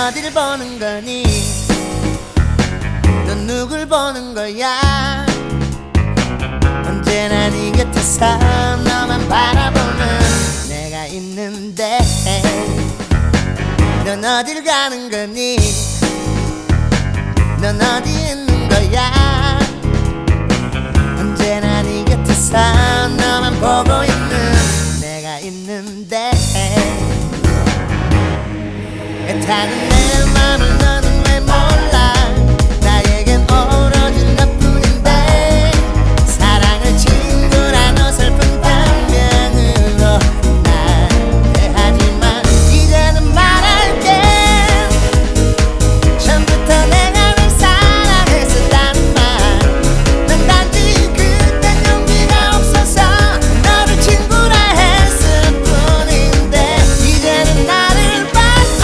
어딜 보는 거니? 넌 누굴 보는 거야? 언제나 네 곁에서 너만 바라보는 내가 있는데 넌 어딜 가는 거니? 넌 어디 있는 거야? 언제나 네 곁에서 너만 보고 있는 내가 있는데 애타는 내 맘을 너는 왜 몰라? 나에겐 오로지 너뿐인데 사랑을 친구란 어설픈 변명으로 나한테 하지만 이제는 말할게. 처음부터 내가 널 사랑했었단 말. 난 단지 그땐 용기가 없어서 너를 친구라 했을 뿐인데 이제는 나를 봐.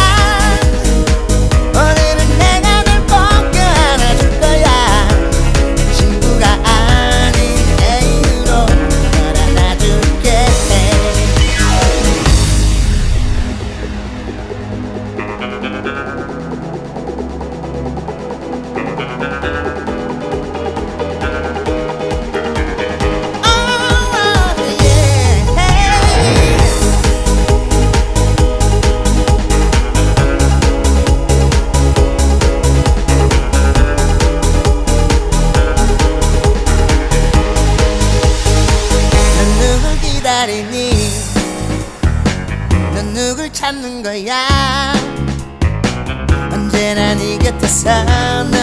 오늘은 내가 널 꼭 껴안아줄 거야. 친구가 아닌 애인으로 널 안아줄게. 넌 누굴 기다리니? 넌 누굴 찾는 거야? 언제나 네 곁에서